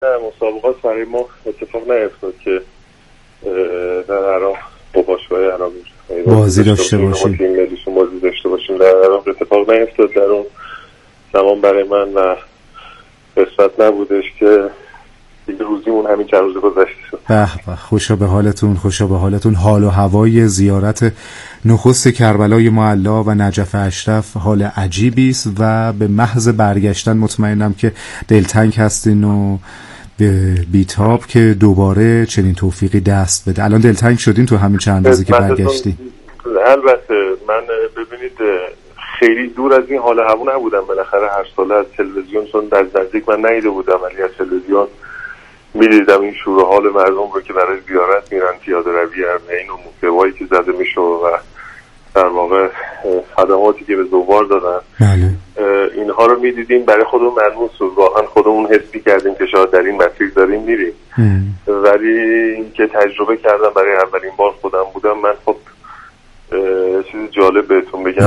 مسابقات برای ما اتفاق نیفتاد که در عراق با باشگاه عراق بازی داشته باشیم، بازی داشته باشیم. در عراق اتفاق نیفتاد. در اون زمان برای من و قسمت نبودش که دیگه روزیمون همین چند روز گذشته شد. به به، خوشا به حالتون، خوشا به حالتون. حال و هوای زیارت نخست کربلای معلا و نجف اشرف حال عجیبی است و به محض برگشتن مطمئنم که دلتنگ هستین و بیتاب که دوباره چنین توفیقی دست بده. الان دلتنگ شدین تو همین چند روزی که برگشتین؟ البته من ببینید خیلی دور از این حال هوا نبودم. بالاخره هر ساله از تلویزیون، چون از نزدیک من ندیده بودم، ولی از تلویزیون می‌دیدم این شور و حال مردم رو که برای زیارت میرن، پیاده روی ارمین و موسیقایی که زده میشه و در واقع خدماتی که به زوار دادن. بله. اینها رو می‌دیدیم، برای خودمون ملموس بود، واقعا خودمون حسی کردیم که شاید در این مسیر داریم میریم. ولی اینکه تجربه کردم برای اولین بار خودم بودم، من خب چیز جالب بهتون بگم.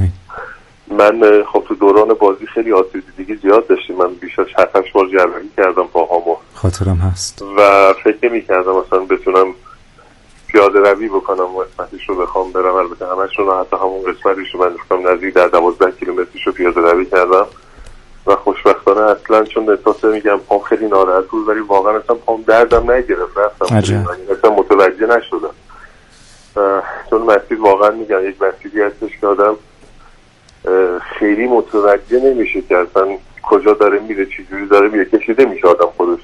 من خب تو دوران بازی خیلی آسیب دیدگی زیاد داشتیم. من بیش از 7-8 بار جراحی کردم پاهامو، خاطرم هست، و فکر نمی‌کردم مثلا بتونم پیاده روی بکنم و قسمتش رو بخوام برم. البته همشون رو، حتی همون قسمتش رو من گفتم نزدیک در 12 کیلومترش رو پیاده روی کردم و خوشبختانه اصلا، چون احساس میگم پام خیلی ناراحت بود، ولی واقعا اصلا پام دردم نگرفت، رفتم اصلا متوجه نشدم. چون مسیر واقعا میگم یک مسیری هستش که آدم خیلی متوجه نمیشه که اصلا کجا داره میره، چی جوری داره میره، کشیده میشه آدم خودش.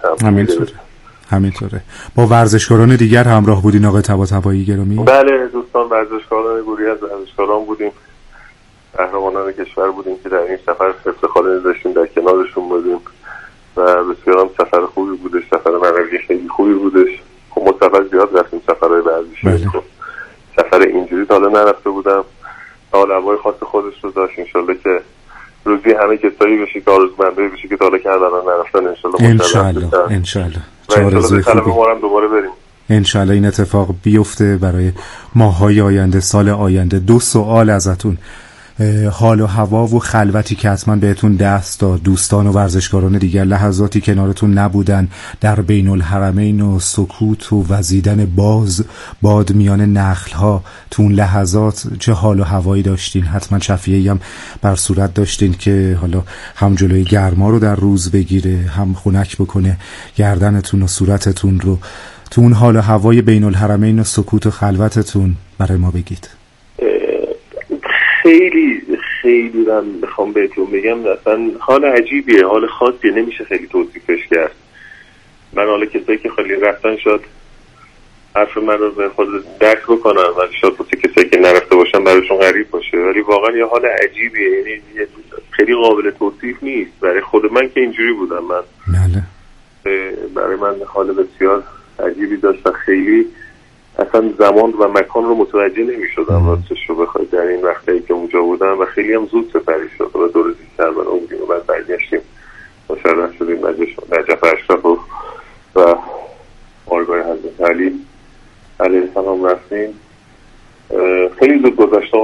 همینطوره. با ورزشکاران دیگر همراه بودین آقای طباطبایی گرامی؟ بله دوستان، ورزشکاران گروهی از ورزشکاران بودیم، قهرمانان کشور بودیم که در این سفر افتخار داشتیم در کنارشون بودیم و بسیار سفر خوبی بودش، سفر معنوی خیلی خوبی بودش. خب ما سفر زیاد رفتیم، سفرهای ورزشی. سفر اینجوری تا حالا نرفته بودم. حال هوای خاص خودش رو داشت. انشالله که روزی همه کسایی بشه که آرزومندی بشه که تا حالا کردن نرفتن، انشالله چه خوبی ما هم دوباره بریم. انشالله این اتفاق بیفته برای ماهای آینده، سال آینده. 2 سوال ازتون. حال و هوا و خلوتی که حتما بهتون دست داد، دوستان و ورزشکاران دیگر لحظاتی کنارتون نبودن در بین الحرمین و سکوت و وزیدن باد میان نخل‌ها، تو اون لحظات چه حال و هوایی داشتین؟ حتما شفیعی هم بر صورت داشتین که حالا هم جلوی گرما رو در روز بگیره، هم خنک بکنه گردنتون و صورتتون رو. تو اون حال و هوای بین الحرمین و سکوت و خلوتتون برای ما بگید. خیلی من بخوام بهتون بگم اصلا حال عجیبیه، حال خاصیه، نمیشه خیلی توصیفش کرد. من حالا کسایی که خیلی رفتن شاید حرف من رو به خود درک بکنن، ولی شاید واسه کسایی که نرفته باشن براشون غریب باشه، ولی واقعا یه حال عجیبیه، یعنی خیلی قابل توصیف نیست. برای خود من که اینجوری بودم، من برای من حال بسیار عجیبی داشت و خیلی اصلا زمان و مکان رو متوجه نمی شدم راستش رو بخواید در این وقتی که اونجا بودم، و خیلی هم زود سپری شد و دور کربلا بودیم و بعد برگشتیم مشرف شدیم نجف اشرف و بارگاه حضرت علی علیه السلام رفتیم. خیلی زود گذشت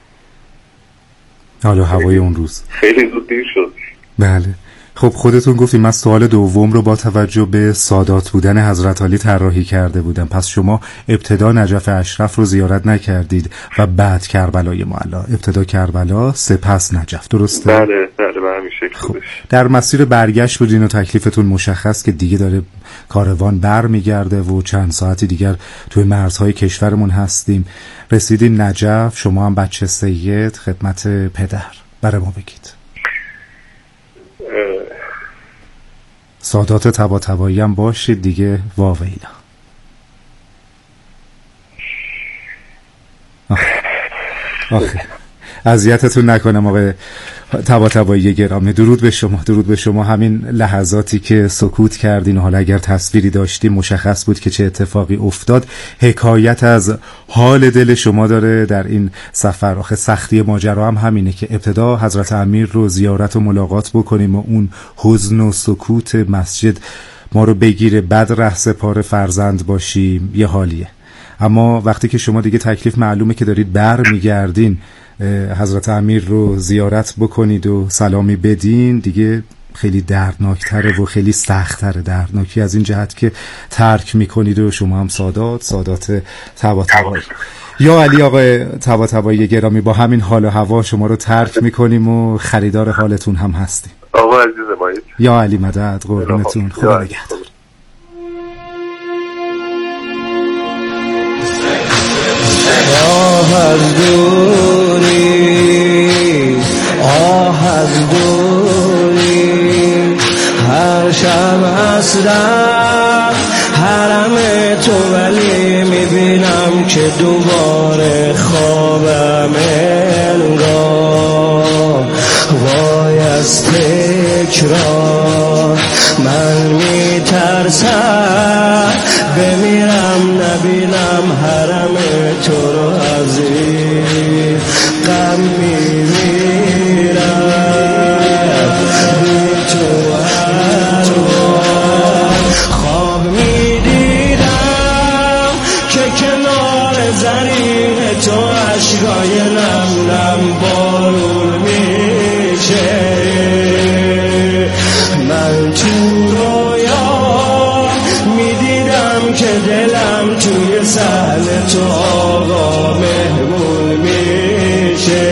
حالا هوای اون روز خیلی زود دیر شد. بله. خب خودتون گفتیم من سوال دوم رو با توجه به سادات بودن حضرت علی طراحی کرده بودم. پس شما ابتدا نجف اشرف رو زیارت نکردید و بعد کربلای معلا. ابتدا کربلا سپس نجف، درسته؟ بله به همین شکل. خب در مسیر برگشت بودین و تکلیفتون مشخص که دیگه داره کاروان بر میگرده و چند ساعتی دیگر توی مرزهای کشورمون هستیم. رسیدیم نجف، شما هم بچه سید خدمت پدر. برای ما بگید. سادات طباطبایی هم باشید دیگه. واویلا آخه اذیتتون نکنم آقای طباطبایی گرامی. درود به شما. همین لحظاتی که سکوت کردین و حالا اگر تصویری داشتیم مشخص بود که چه اتفاقی افتاد. حکایت از حال دل شما داره در این سفر. آخه سختی ماجرا هم همینه که ابتدا حضرت امیر رو زیارت و ملاقات بکنیم و اون حزن و سکوت مسجد ما رو بگیره، بعد رهسپار فرزند باشیم، یه حالیه. اما وقتی که شما دیگه تکلیف معلومه که دارید بر میگردین حضرت امیر رو زیارت بکنید و سلامی بدین، دیگه خیلی دردناکتره و خیلی سخت‌تره. دردناکی از این جهت که ترک میکنید و شما هم سادات طباطبایی. یا علی آقای طباطبایی گرامی، با همین حال و هوا شما رو ترک میکنیم و خریدار حالتون هم هستیم. آقا عزیز مایید. یا علی مدد، قربونتون، خدا نگهدار. آه از دوری هر شب هستم حرم تو، ولی میبینم که دوباره خوابم انگار. وای از تکرار من میترسم بمیرم نبینم حرم تو رو، از این غم میمیرم بی تو. خواب میدیدم که کنار زمین تو اشکای نم نم بارون میشه. من تو رویا میدیدم که دلم توی صحن تو آقا مهمون میشه.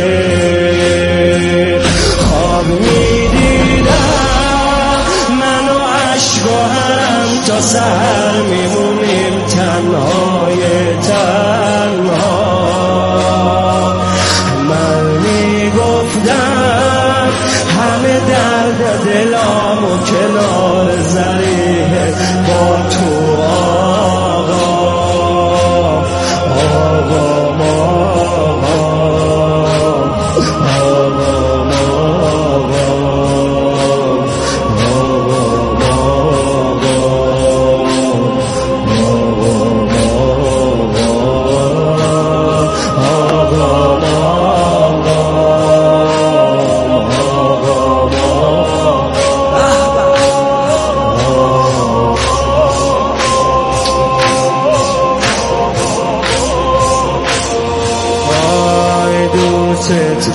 خواب میدیدم من و عشق و هم تا سحر میمونیم تنهای تنها. من میگفتم همه درد دلامو کنار زریح با تو دوست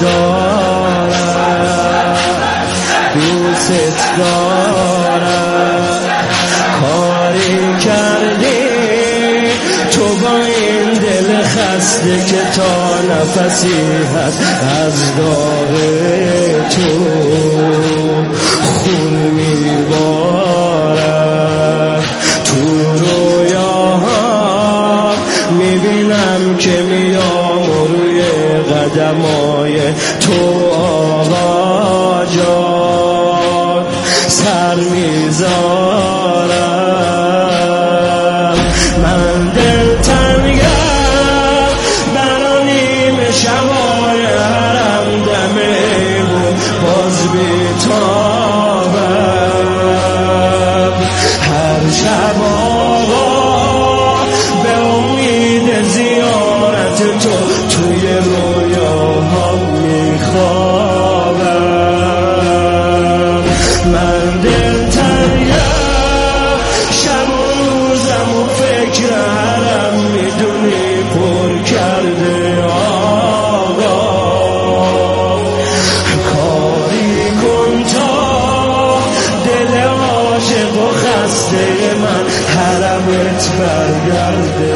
دارم. کاری کردی تو با این دل خسته که تا نفسی هست از داغ تو خون میبارم. تو رویاها میبینم که میام روی قدمای تو آقا جان سر میذارم. من دل تنگم برا نیمه شبای حرم دمه بود باز بیتابم. هر شب آقا به امید زیارت تو توی رویاها میخوابم. من دل تنگم شب و روزم و فکر حرم میدونی پر کرده آقا. کاری کن تا دل عاشق و خسته من حرمت برگرده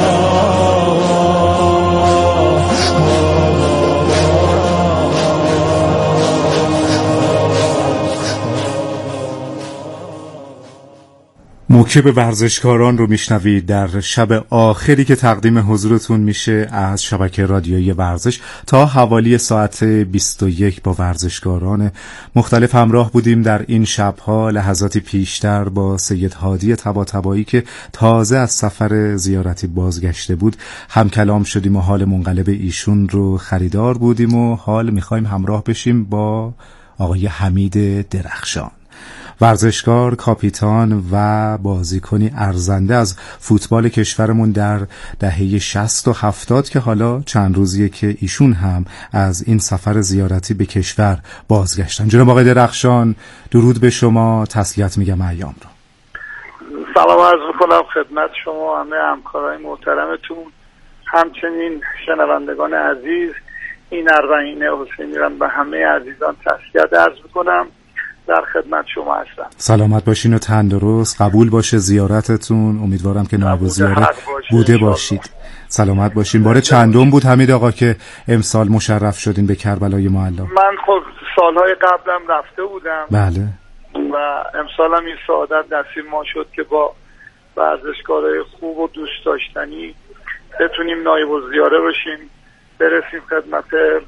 موکب ورزشکاران رو میشنوید در شب آخری که تقدیم حضورتون میشه از شبکه رادیویی ورزش. تا حوالی ساعت 21 با ورزشکاران مختلف همراه بودیم در این شبها. لحظاتی پیشتر با سید هادی طباطبایی که تازه از سفر زیارتی بازگشته بود هم کلام شدیم و حال منقلب ایشون رو خریدار بودیم و حال میخوایم همراه بشیم با آقای حمید درخشان، ورزشکار، کاپیتان و بازیکنی ارزنده از فوتبال کشورمون در دهه 60 و 70 که حالا چند روزیه که ایشون هم از این سفر زیارتی به کشور بازگشتن. جناب آقای درخشان، درود به شما، تسلیت میگم ایام رو. سلام عرض میکنم خدمت شما همه همکارای محترمتون، همچنین شنوندگان عزیز. این اربعین حسینی را به همه عزیزان تسلیت عرض میکنم. در خدمت شما هستم. سلامت باشین و تندرست. قبول باشه زیارتتون. امیدوارم که نایب الزیارت بوده باشید. سلامت باشین. باره چندم بود حمید آقا که امسال مشرف شدین به کربلای معلی؟ من خب سالهای قبلم رفته بودم. بله. و امسال هم این سعادت نصیب ما شد که با ورزشکارای خوب و دوست داشتنی بتونیم نایب الزیاره بشیم، برسیم خدمت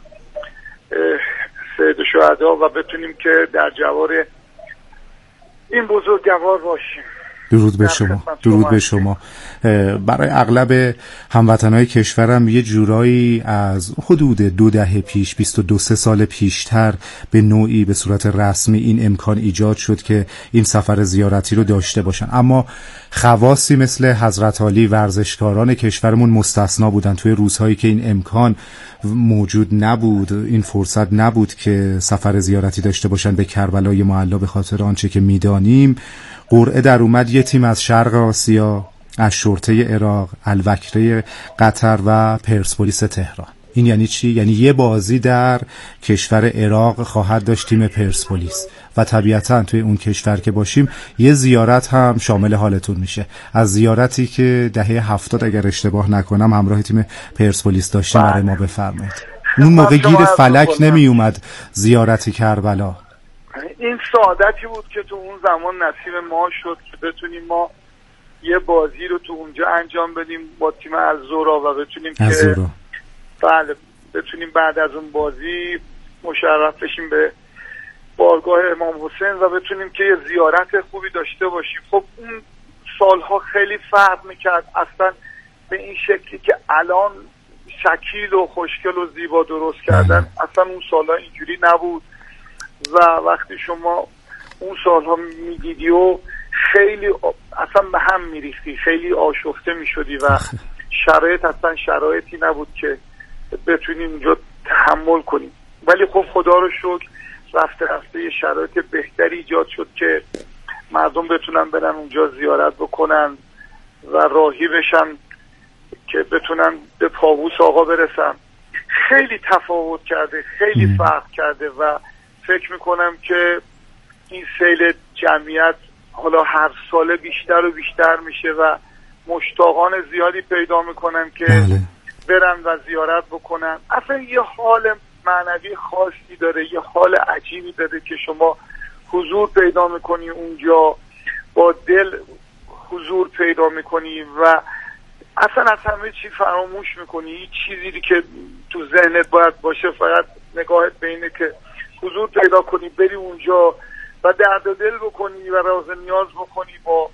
سید الشهدا و بتونیم که در جوار این بزرگوار باشیم. درود به شما. درود به شما. برای اغلب هموطنهای کشورم یه جورایی از حدود 2 دهه پیش 22-23 سال پیشتر به نوعی به صورت رسمی این امکان ایجاد شد که این سفر زیارتی رو داشته باشن، اما خواصی مثل حضرت علی ورزشکاران کشورمون مستثنا بودن. توی روزهایی که این امکان موجود نبود، این فرصت نبود که سفر زیارتی داشته باشن به کربلای معلی، به خاطر آنچه که میدانیم قرعه در اومد یه تیم از شرق آسیا، از شرطه عراق، الوکره قطر و پرسپولیس تهران. این یعنی چی؟ یعنی یه بازی در کشور عراق خواهد داشت تیم پرسپولیس و طبیعتاً توی اون کشور که باشیم یه زیارت هم شامل حالتون میشه. از زیارتی که دهه 70 اگر اشتباه نکنم همراه تیم پرسپولیس داشتیم برای ما بفرمایید. اون موقع گیر فلک نمی اومد زیارتی کربلا. این سعادتی بود که تو اون زمان نصیب ما شد که بتونیم ما یه بازی رو تو اونجا انجام بدیم با تیم الزورا و بتونیم که بله بتونیم بعد از اون بازی مشرف بشیم به بارگاه امام حسین و بتونیم که یه زیارت خوبی داشته باشیم. خب اون سالها خیلی فرق میکرد اصلا به این شکلی که الان شکیل و خوشگل و زیبا درست کردن، اصلا اون سالها اینجوری نبود و وقتی شما اون سالها میدیدی و خیلی اصلا به هم میریختی، خیلی آشفته میشدی و شرایط اصلا شرایطی نبود که بتونیم اونجا تحمل کنیم. ولی خب خدا رو شکر رفته رفته یه شرایط بهتری ایجاد شد که مردم بتونن برن اونجا زیارت بکنن و راهی بشن که بتونن به پاووس آقا برسن. خیلی تفاوت کرده، خیلی فرق کرده و فکر میکنم که این سیل جمعیت حالا هر ساله بیشتر و بیشتر میشه و مشتاقان زیادی پیدا میکنن که برن و زیارت بکنن. اصلا یه حال معنوی خاصی داره، یه حال عجیبی داره که شما حضور پیدا میکنی اونجا، با دل حضور پیدا میکنی و اصلا از همه چی فراموش میکنی. هیچ چیزی که تو ذهنت باید باشه فقط نگاهت به اینه که حضور پیدا کنی، بری اونجا و درد و دل بکنی و راز نیاز بکنی با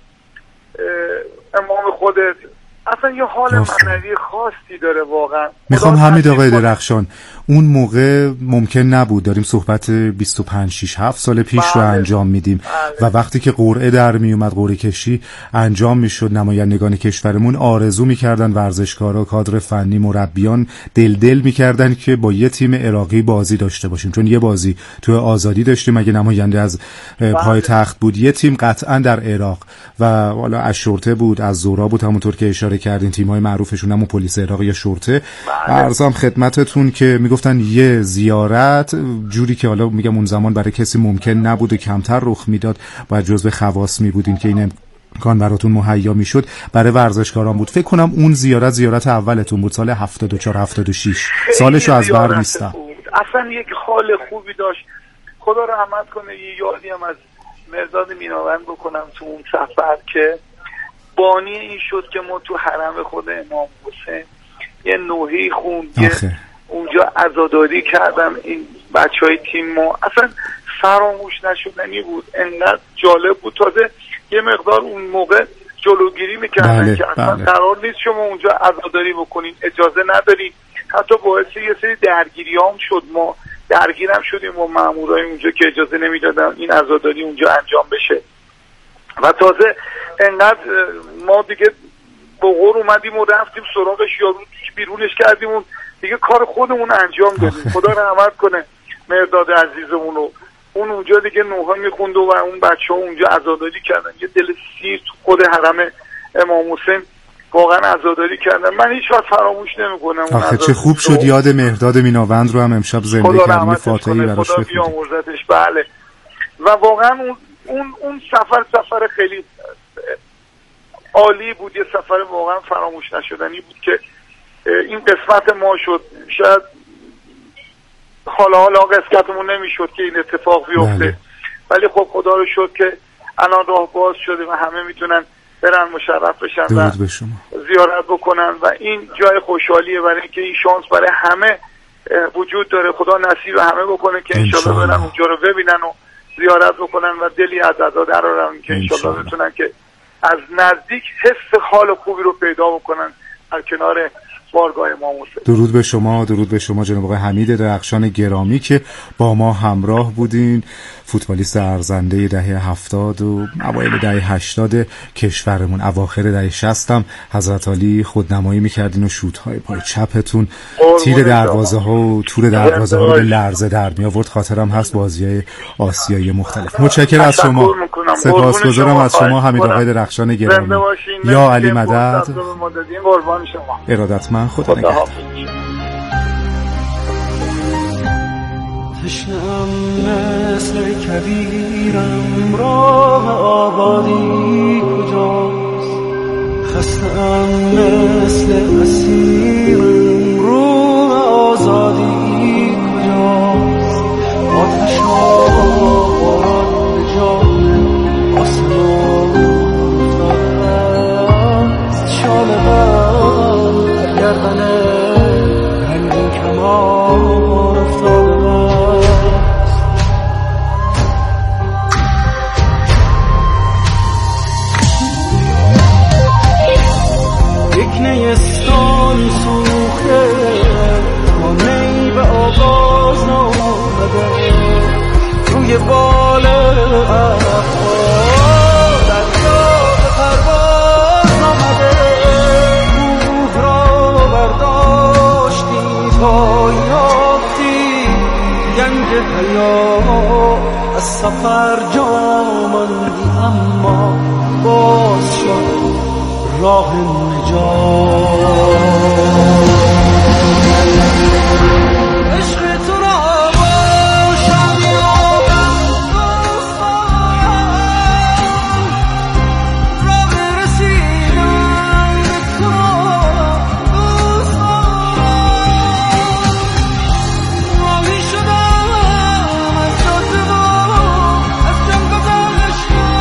امام خودت. اصلا یه حال معنوی خاصی داره واقعا. میخوام حمید آقای درخشان، اون موقع ممکن نبود، داریم صحبت 25-6-7 سال پیش رو انجام میدیم و وقتی که قرعه در میومد، قرعه کشی انجام میشد، نمایندگان کشورمون آرزو میکردن، ورزشکارا، کادر فنی، مربیان دل میکردن که با یه تیم عراقی بازی داشته باشیم، چون یه بازی تو آزادی داشتیم، اگه نماینده از پایتخت بود یه تیم قطعا در عراق و حالا از شرطه بود، از زورا بود، همونطور که اشاره کردین تیم‌های معروفشون همون پلیس عراق یا شرطه. عرضم خدمتتون که میگفتن یه زیارت جوری که حالا میگم اون زمان برای کسی ممکن نبود و کمتر رخ میداد، باید جزو خواص میبودین که این امکان براتون مهیا میشد، برای ورزشکاران بود. فکر کنم اون زیارت اولتون بود سال 74-76. سالشو از بر نیستم. اصلا یک حال خوبی داشت. خدا رحمت کنه. یه یادی هم از مرداد میناوند بکنم تو اون سفر که بانی این شد که ما تو حرم خود امام حسین یه نوحه‌ای خوند، اونجا عزاداری کردم این بچهای تیم ما. اصلا فراموش نشدنی بود، انقدر جالب بود. تازه یه مقدار اون موقع جلوگیری میکردن که اصلا قرار نیست شما اونجا عزاداری بکنین، اجازه ندارین. حتی باعث یه سری درگیری هم شد، ما درگیرم شدیم با مامورای اونجا که اجازه نمیدادن این عزاداری اونجا انجام بشه. و تازه انقدر ما دیگه بغور اومدیم و رفتیم سراغش، یارو بیرونش کردیم و دیگه کار خودمون انجام دادیم. خدا رحمت کنه مرداد عزیزمون رو. اون اونجا دیگه نوحه میخوند و اون بچه ها اونجا عزاداری کردن. یه دل سیر تو خود حرم امام حسین واقعا عزاداری کردن. من هیچ وقت فراموش نمیکنم. آخه چه خوب شد یاد مهرداد میناوند رو هم امشب زنده کردیم. فاتحه‌ای براش خدا بیامرزتش. بله. و واقعا اون سفر خیلی عالی بود، یه سفر واقعا فراموش نشدنی بود که این قسمت ما شد. شاید حالا قسمتمون نمیشد که این اتفاق بیفته، ولی خب خدا رو شکر که الان راه باز شده و همه میتونن برن مشرف بشن و زیارت بکنن و این جای خوشحالیه برای اینکه این شانس برای همه وجود داره. خدا نصیب همه بکنه که انشالله برن اونجا رو ببینن و زیارت بکنن و دلی از عزا درارن که انشالله بتونن که از نزدیک حس حال خوبی رو پیدا بکنن در کنار بارگاه امام حسین. درود به شما جناب آقای حمید درخشان گرامی که با ما همراه بودین، فوتبالیست ارزنده دهه 70 و اوایل دهه 80 کشورمون. اواخر دهه 60 هم حضرت علی خودنمایی میکردین و شوت‌های پای چپتون تیر دروازه ها و تور دروازه ها رو به لرزه در می آورد. خاطرم هست بازی‌های آسیایی مختلف. متشکرم از شما، سپاسگزارم از شما حمید آقای درخشان گرامی. یا علی مدد. ارادتمند، خدا نگهدار. تشنم مثل کبیرم، راه آبادی کجاست؟ خستم مثل اسیرم، روح آزادی کجاست؟ آتش آباد به جان آسمان افتاده، شال بر گردن رنگین کمان افتاده. نیستان سوخته ما نی به آغاز نامده، روی بال اخواه دریا به پرواز آمده. روح را برداشتی تا یافتی گنج حیا، از سفر جا ماندی اما باز شد راه نجات. عشق تو را باشم یابم راه رسیدن به تو راهی شدم از جاده و از جان گذشتم.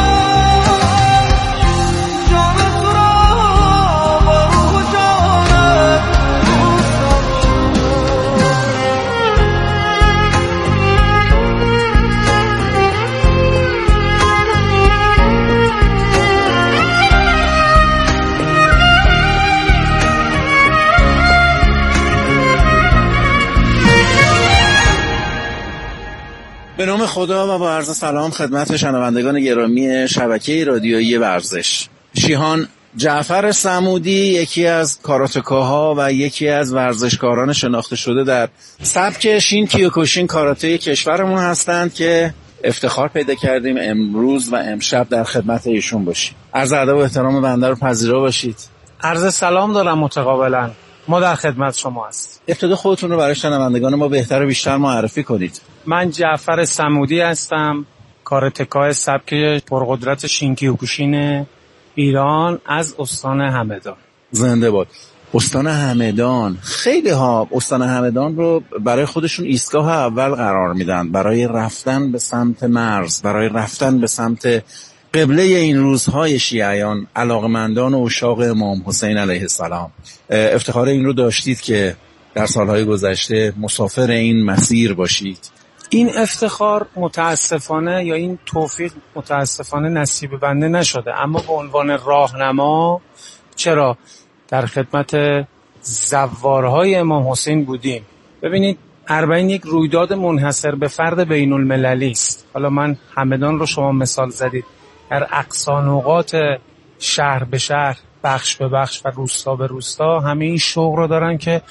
به نام خدا و با عرض سلام خدمت شنوندگان گرامی شبکه رادیویی ورزش. شیهان جعفر صمودی یکی از کاراتکاها و یکی از ورزشکاران شناخته شده در سبک شین کیوکوشین کاراته کشورمون هستند که افتخار پیدا کردیم امروز و امشب در خدمت ایشون باشیم. عرض ادب و احترام بنده رو پذیرا باشید. عرض سلام دارم متقابلا. ما در خدمت شما هست. ابتدا خودتون رو برای شنوندگان ما بهتر و بیشتر معرفی کنید. من جعفر صمودی هستم، کاراتکای سبک پرقدرت شینکیوکوشین ایران از استان همدان. زنده باد. استان همدان، خیلی ها استان همدان رو برای خودشون ایستگاه اول قرار میدن برای رفتن به سمت مرز، برای رفتن به سمت قبله این روزهای شیعیان، علاقمندان و عشاق امام حسین علیه السلام. افتخار این رو داشتید که در سالهای گذشته مسافر این مسیر باشید. این افتخار متاسفانه یا این توفیق متاسفانه نصیب بنده نشده، اما به عنوان راهنما چرا در خدمت زوارهای امام حسین بودیم. ببینید اربعین یک رویداد منحصر به فرد بین المللی است. حالا من همدان رو شما مثال زدید، در اقصا نقاط شهر به شهر، بخش به بخش و روستا به روستا همه این شوق رو دارن که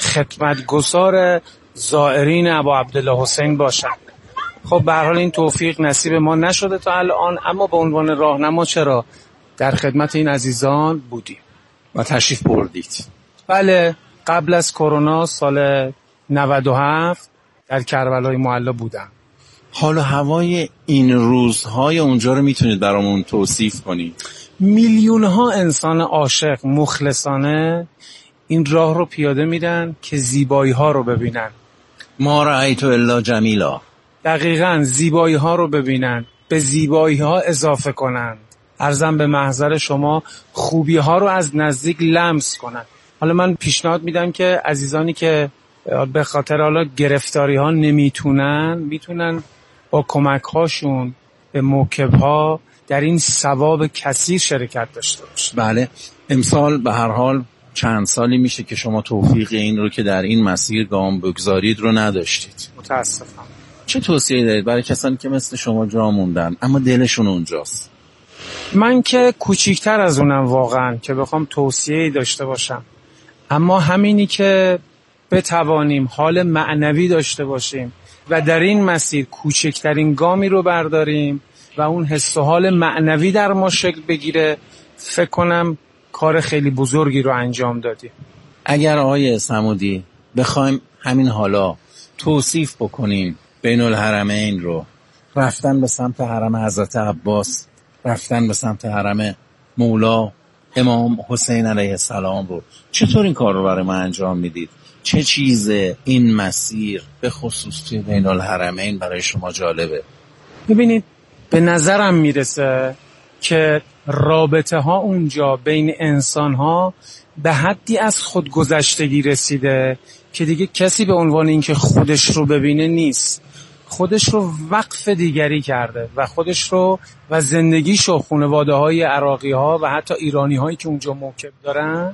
خدمتگزار زائرین ابا عبدالله حسین باشن. خب به هر حال این توفیق نصیب ما نشده تا الان، اما به عنوان راهنما چرا در خدمت این عزیزان بودیم و تشریف بردید. بله، قبل از کرونا سال 97 در کربلای معلی بودم. حال و هوای این روزهای اونجا رو میتونید برامون توصیف کنید؟ میلیون ها انسان عاشق مخلصانه این راه رو پیاده میرن که زیبایی ها رو ببینن. ما رأیت الا جمیلا. دقیقاً زیبایی ها رو ببینن، به زیبایی ها اضافه کنن. عرضم به محضر شما خوبی ها رو از نزدیک لمس کنن. حالا من پیشنهاد میدم که عزیزانی که به خاطر حالا گرفتاری ها میتونن با کمک هاشون به موکب ها در این ثواب کثیر شرکت داشته باشن. بله، امسال به هر حال چند سالی میشه که شما توفیق این رو که در این مسیر گام بگذارید رو نداشتید. متاسفم. چه توصیه دارید برای کسانی که مثل شما جا موندن اما دلشون اونجاست؟ من که کوچیکتر از اونم واقعا که بخوام توصیه‌ای داشته باشم، اما همینی که بتوانیم حال معنوی داشته باشیم و در این مسیر کوچکترین گامی رو برداریم و اون حس و حال معنوی در ما شکل بگیره، فکر کنم کار خیلی بزرگی رو انجام دادیم. اگر آقای صمودی بخوایم همین حالا توصیف بکنیم بین الحرمین رو، رفتن به سمت حرم حضرت عباس، رفتن به سمت حرم مولا امام حسین علیه السلام رو، چطور این کار رو برای ما انجام میدید؟ چه چیز این مسیر به خصوص توی بین الحرمین برای شما جالبه؟ ببینید، به نظرم میرسه که رابطه ها اونجا بین انسان ها به حدی از خودگذشتگی رسیده که دیگه کسی به عنوان اینکه خودش رو ببینه نیست. خودش رو وقف دیگری کرده و خودش رو و زندگیشو، خانواده های عراقی ها و حتی ایرانی هایی که اونجا موکب دارن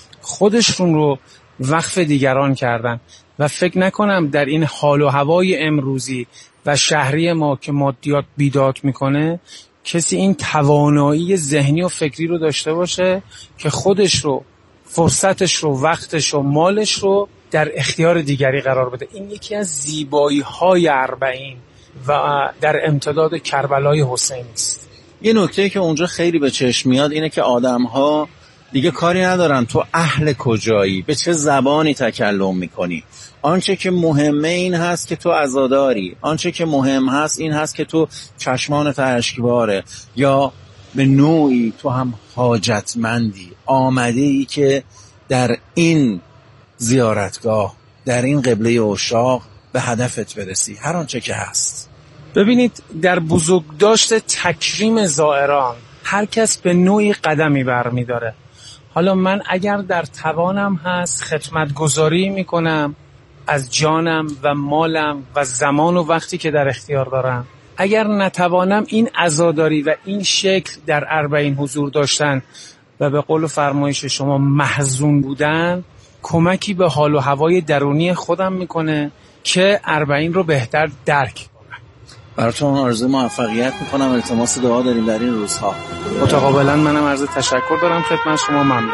خودشون رو وقف دیگران کردن و فکر نکنم در این حال و هوای امروزی و شهری ما که مادیات بیداد میکنه کسی این توانایی ذهنی و فکری رو داشته باشه که خودش رو، فرصتش رو، وقتش رو، مالش رو در اختیار دیگری قرار بده. این یکی از زیبایی های اربعین و در امتداد کربلای حسین است. یه نکته که اونجا خیلی به چشم میاد اینه که آدم ها دیگه کاری ندارن تو اهل کجایی، به چه زبانی تکلم میکنی. آنچه که مهمه این هست که تو عزاداری، آنچه که مهم هست این هست که تو چشمانت اشکباره یا به نوعی تو هم حاجتمندی، آمده ای که در این زیارتگاه، در این قبله عشاق به هدفت برسی، هر آنچه که هست. ببینید، در بزرگداشت تکریم زائران هر کس به نوعی قدمی برمی داره. حالا من اگر در توانم هست خدمتگزاری میکنم از جانم و مالم و زمان و وقتی که در اختیار دارم. اگر نتوانم این عزاداری و این شکل در اربعین حضور داشتن و به قول فرمایش شما محزون بودن، کمکی به حال و هوای درونی خودم میکنه که اربعین رو بهتر درک کنم. براتون آرزوی موفقیت میکنم. التماس دعا داریم در این روزها. متقابلا منم عرض تشکر دارم خدمت شما. ممنون.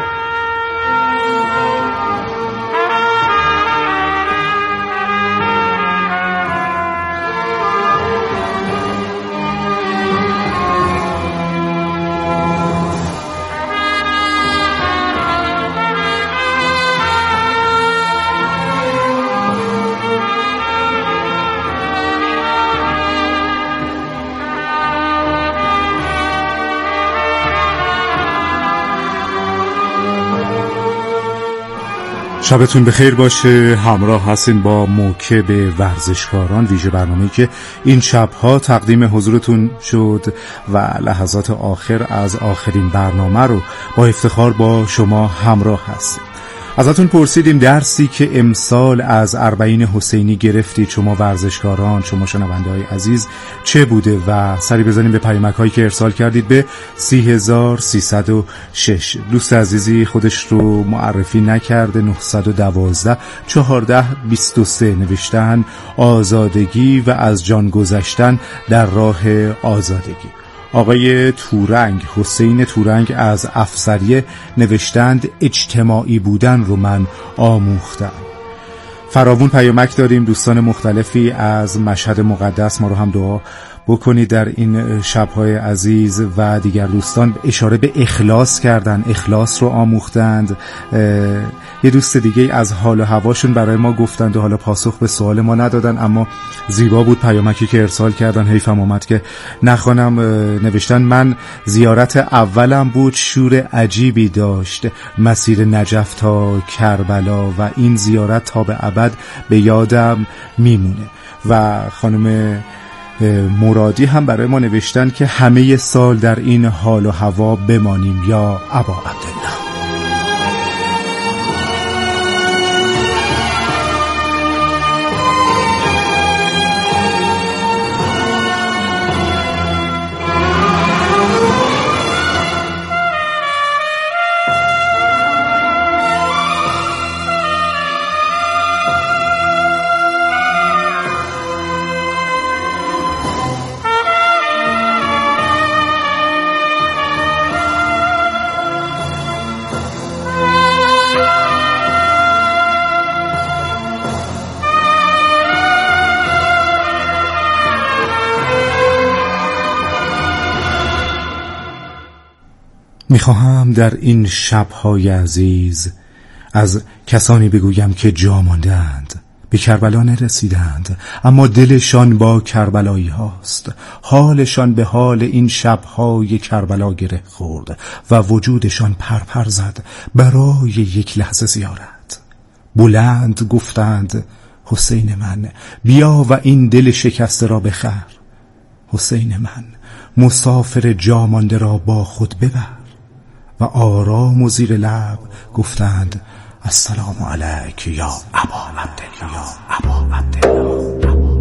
شبتون بخیر باشه. همراه هستین با موکب ورزشکاران، ویژه برنامه‌ای که این شبها تقدیم حضورتون شد و لحظات آخر از آخرین برنامه رو با افتخار با شما همراه هستیم. ازتون پرسیدیم درسی که امسال از اربعین حسینی گرفتید شما ورزشکاران، شما شنونده‌های عزیز، چه بوده و سری بزنیم به پیامک‌هایی که ارسال کردید به 30306. دوست عزیزی خودش رو معرفی نکرده، 912 1423 نوشتن آزادگی و از جان گذشتن در راه آزادگی. آقای تورنگ، حسین تورنگ از افسریه نوشتند اجتماعی بودن رو من آموختم. فراوون پیامک داریم، دوستان مختلفی از مشهد مقدس ما رو هم دعا بکنید در این شب‌های عزیز و دیگر دوستان اشاره به اخلاص کردن، اخلاص رو آموختند. یه دوست دیگه از حال و هواشون برای ما گفتند و حالا پاسخ به سوال ما ندادن، اما زیبا بود پیامکی که ارسال کردن. حیفم اومد که نخوانم. نوشتن من زیارت اولم بود، شور عجیبی داشت، مسیر نجف تا کربلا و این زیارت تا به ابد به یادم میمونه. و خانم مرادی هم برای ما نوشتن که همه سال در این حال و هوا بمانیم یا ابا عبدالله. میخواهم در این شب‌های عزیز از کسانی بگویم که جا ماندند، به کربلا نرسیدند اما دلشان با کربلایی هاست، حالشان به حال این شب‌های کربلا گره خورد و وجودشان پرپر زد برای یک لحظه زیارت. بلند گفتند حسین من بیا و این دل شکسته را بخر، حسین من مسافر جا مانده را با خود ببر. و آرام و زیر لب گفتند السلام علیک یا ابا عبدالله، یا ابا عبدالله.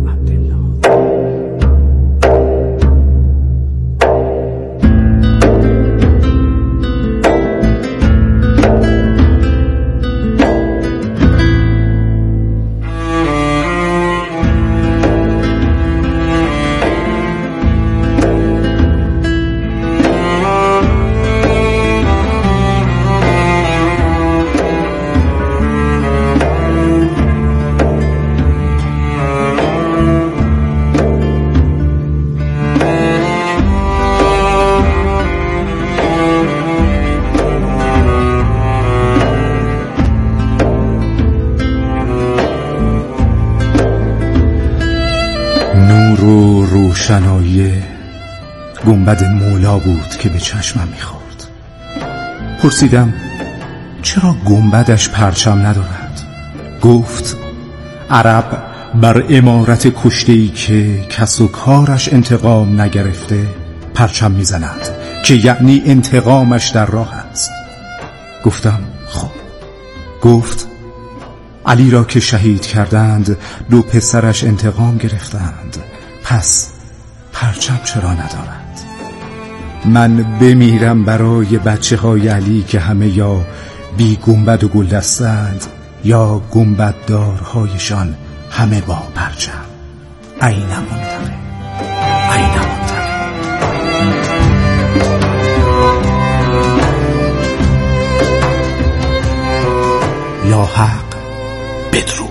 روشنایی گنبد مولا بود که به چشمم میخورد. پرسیدم چرا گنبدش پرچم ندارد؟ گفت عرب بر عمارت کشته‌ای که کس و کارش انتقام نگرفته پرچم میزند که یعنی انتقامش در راه است. گفتم خب. گفت علی را که شهید کردند 2 پسرش انتقام گرفتند، پس پرچم چرا ندارد؟ من بمیرم برای بچه های علی که همه یا بی گنبد و گلدستند یا گنبددارهایشان همه با پرچم. این منتقه، این منتقه. یا حق بدرود.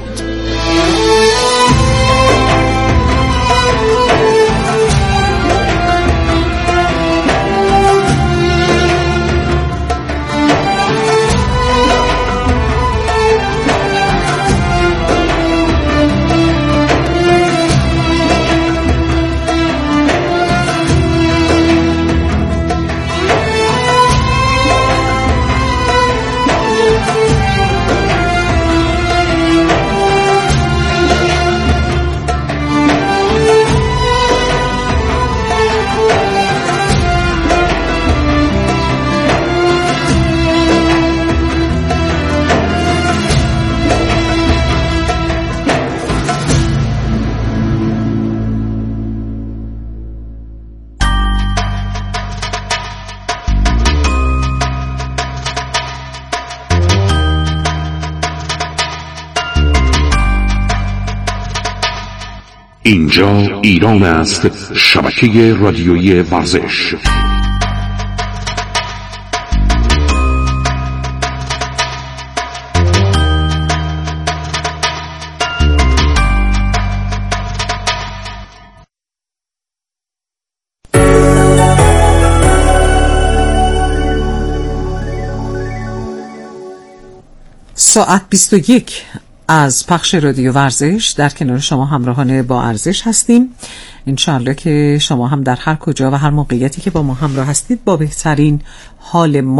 اینجا ایران است، شبکه رادیویی ورزش. ساعت 21 از پخش رادیو ورزش در کنار شما همراهان با ارزش هستیم. انشالله که شما هم در هر کجا و هر موقعیتی که با ما همراه هستید با بهترین حال